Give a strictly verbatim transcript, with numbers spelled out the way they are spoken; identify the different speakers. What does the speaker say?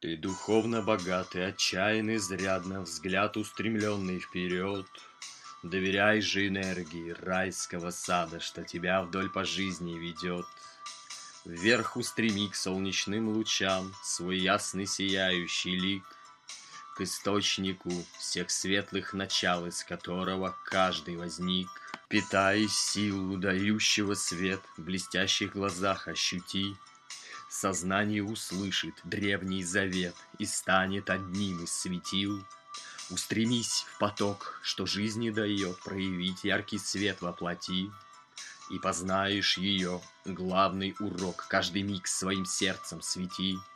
Speaker 1: Ты духовно богатый, отчаянный изрядно, взгляд устремленный вперед. Доверяй же энергии райского сада, что тебя вдоль по жизни ведет. Вверх устреми к солнечным лучам свой ясный сияющий лик, к источнику всех светлых начал, из которого каждый возник. Питаясь силу дающего свет, в блестящих глазах ощути. Сознание услышит древний завет и станет одним из светил. Устремись в поток, что жизни дает, проявить яркий свет воплоти. И познаешь ее главный урок, каждый миг своим сердцем свети.